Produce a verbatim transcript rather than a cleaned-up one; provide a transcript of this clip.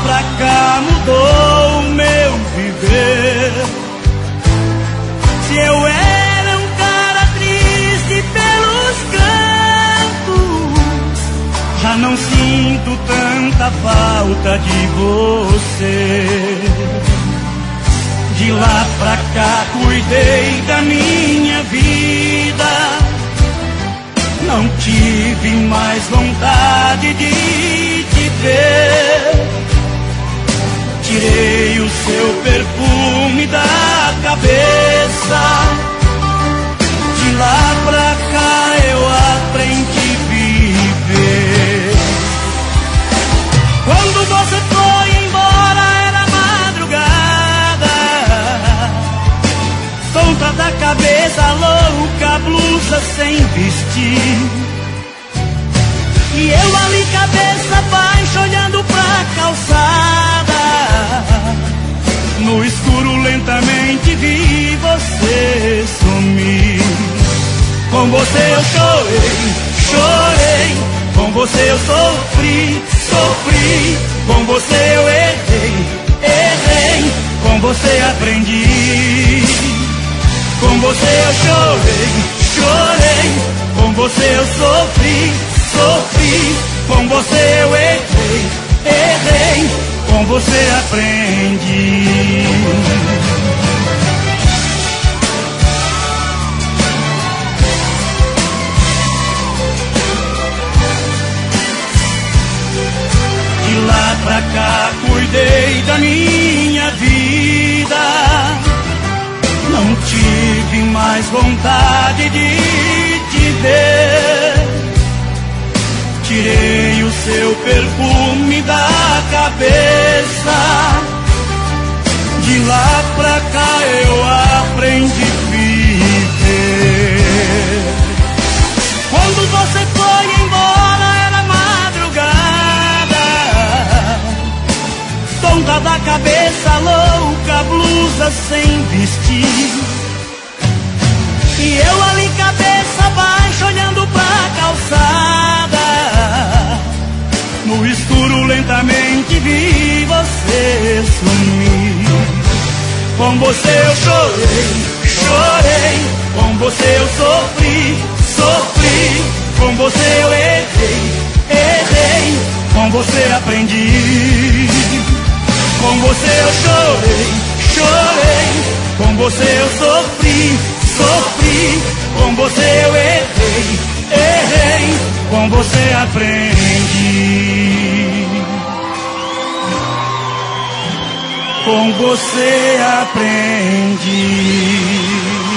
pra cá mudou o meu viver. Se eu era um cara triste pelos cantos, já não sinto tanta falta de você. De lá pra cá cuidei da minha vida, não tive mais vontade de te ver. Tirei o seu perfume da cabeça. De lá pra cá eu aprendi a viver. Quando você foi embora era madrugada, tonta da cabeça, louca, blusa sem vestir. E eu ali cabeça baixa olhando pra calçada. No escuro lentamente vi você sumir. Com você eu chorei, chorei. Com você eu sofri, sofri. Com você eu errei, errei. Com você aprendi. Com você eu chorei, chorei. Com você eu sofri, sofri. Com você eu errei, errei. Com você aprendi. De lá pra cá cuidei da minha vida, não tive mais vontade de te ver. Tirei o seu perfume da cabeça. De lá pra cá eu aprendi a viver. Quando você foi embora era madrugada, tonta da cabeça, louca, blusa sem vestir. E eu ali cabeça baixa olhando pra calçada. No escuro lentamente vi você sumir. Com você eu chorei, chorei. Com você eu sofri, sofri. Com você eu errei, errei. Com você aprendi. Com você eu chorei, chorei. Com você eu sofri, sofri. Com você eu errei, errei. Com você aprendi. Com você aprendi.